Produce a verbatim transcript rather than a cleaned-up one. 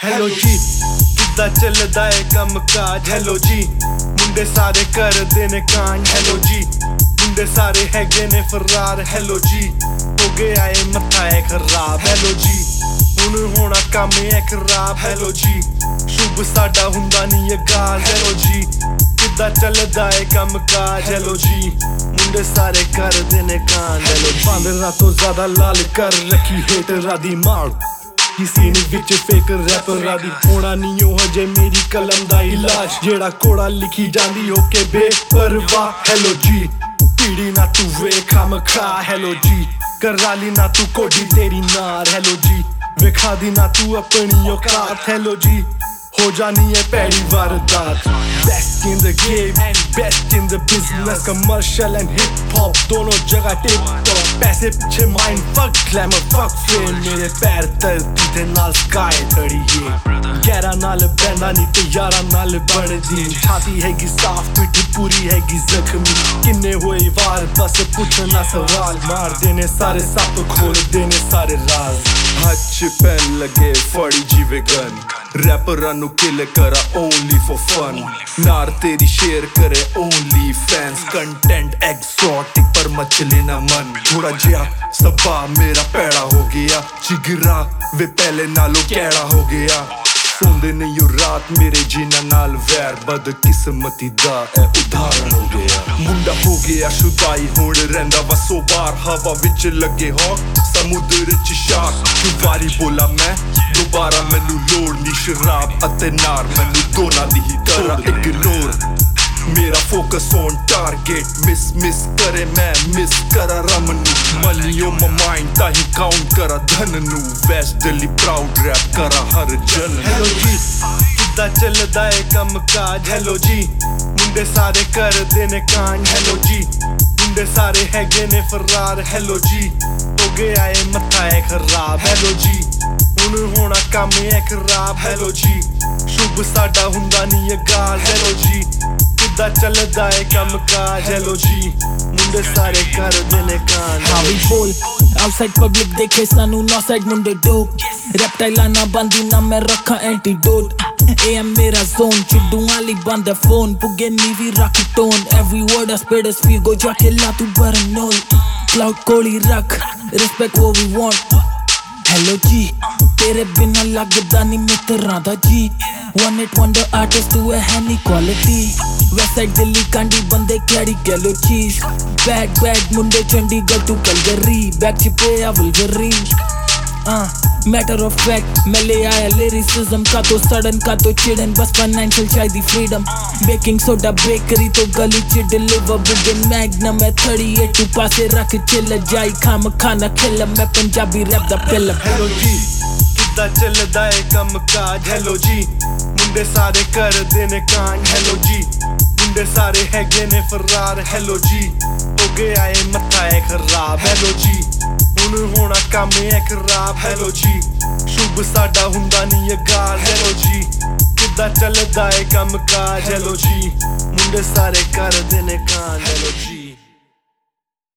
Hello ਜੀ ਕਿੱਦਾਂ ਚੱਲਦਾ ਏ ਕੰਮ ਕਾਜ ਹੈਲੋ ਜੀ ਮੁੰਡੇ ਸਾਰੇ ਕਰਦੇ ਨੇ ਕਾਂਡ ਹੈਲੋ ਜੀ ਮੁੰਡੇ ਸਾਰੇ ਹੈਗੇ ਨੇ ਫਰਾਰ ਹੈਲੋ ਜੀ ਹੋ ਗਿਆ ਏ ਮੱਥਾ ਏ ਖਰਾਬ ਹੈਲੋ ਜੀ ਹੁਣ ਹੋਣਾ ਕੰਮ ਏ ਖਰਾਬ ਹੈਲੋ ਜੀ ਸ਼ੁਭ ਸਾਡਾ ਹੁੰਦਾ ਨਹੀਂ ਇਹ ਗਾਲ ਹੈਲੋ ਜੀ ਕਿੱਦਾਂ ਚੱਲਦਾ ਏ ਕੰਮ ਕਾਜ ਹੈਲੋ ਜੀ ਮੁੰਡੇ ਸਾਰੇ ਕਰਦੇ ਨੇ ਕਾਂਡ ਹੈਲੋ ਜੀ ਬਾਂਦਰਾਂ ਤੋਂ ਜ਼ਿਆਦਾ ਲਾਲ ਕਰ ਰੱਖੀ ਹੇਟਰਾਂ ਦੀ ਮਾਲ किसी ने विच फेक रैपरां दी होना नहीं हो हजे मेरी कलम दा इलाज जेड़ा कोड़ा लिखी जांदी हो के बेपरवाह हेलो जी पीड़ी ना तू वेख हम खा हेलो जी कराली ना तू कोडी तेरी नार हेलो जी वेखा दी ना तू अपनी औकात हेलो जी हो जानी है पहली वारदात best in the game best in the business commercial and hip hop दोनों जगह टिप टॉप पैसे पीछे mind fuck glamour fuck fame मेरे पैर धरती दे नाल स्काई धड़ी ये ग्यारह नाल बैंडा नहीं ते यारा नाल बढ़दी छाती हैगी साफ पिठ पूरी हैगी जख्मी किन्ने होए वार बस पूछना सवाल मार देने सारे सप खोल देने सारे राज हथ च पेन लगे फड़ी जीवे गन रैपरां नु किल करा only for fun नार तेरी शेयर करे only fans कंटेंट exotic पर मचले ना मन थोड़ा जिया सबा मेरा पैड़ा हो गया जिगरा वे पहले नालों कैड़ा हो गया सोंदे नहीं यो रात मेरे जिन्ना नाल वैर बदकिस्मती दा ए उदाहरण हो गया मुंडा हो गया शुदाई हुण रहिंदा वसो बार हवा विच लगे हो समुद्र च शाक दुबारी बोला मैं दोबारा मैनू लोड़ नी शराब अते नार मैनू दोना दी ही तरह इग्नोर मेरा focus on target miss miss करे मैं मिस करा रमन मनी ऑन माय माइंड ताही काउंट करा धन नू वेस्टली प्राउड रैप करा हर जन हेलो जी किद्दां चलदा ए कम काज हेलो जी मुंडे सारे करदे ने कांड हेलो जी मुंडे सारे हैगे ने फरार हेलो जी हो गया ए मत्था ए खराब हेलो जी हुण होना काम ए खराब हेलो जी शुभ साडा हुंदा नहीं ए गाल हेलो जी किद्दां चलदा ए कम काज हेलो जी मुंडे सारे करदे ने कांड हाँ भी बोल आउटसाइड पब्लिक देखे सानू नौ साइड मुंडे डोप रेप्टाइला ना बंदी ना मैं रखा एंटीडोट ए एम मेरा जोन चिड्डू वाली बंद है फोन पुगे नीवी रख tone every word I spit is feel go जाके ला तू better know क्लाउड कोली रख रिस्पेक्ट वो वी वांट हेलो जी तेरे बिना लगदा नहीं मित्रां दा जी वन इट वंडर आर्टिस्ट तू है नी क्वालिटी वेस्ट साइड दिल्ली कांडी बंदे कैडी कैलो चीज बैड बैड मुंडे चंडीगढ़ तू कलगरी बैक चिपे आ wolverine Uh, matter of fact मैं ले आया lyricism का तो सडन का तो चिड़न बस फाइनेंशियल चाहिए फ्रीडम बेकिंग सोडा बेकरी तो गली च डिलीवर बुगन मैग्नम है थर्टी एट तू पासे रख चिल जाई खाम खाना खिल मैं पंजाबी रैप दा फिल्म हेलो जी किद्दां चलदा ए कम काज हेलो जी मुंडे सारे करदे ने कांड हेलो जी मुंडे सारे हैगे ने फरार हेलो जी हो गया ए मत्था ए खराब हेलो जी हुण होना काम ए खराब हेलो जी शुभ साडा हुंदा नहीं ए गाल हेलो जी किद्दां चलदा ए कम काज हेलो जी मुंडे सारे करदे ने कांड हेलो जी।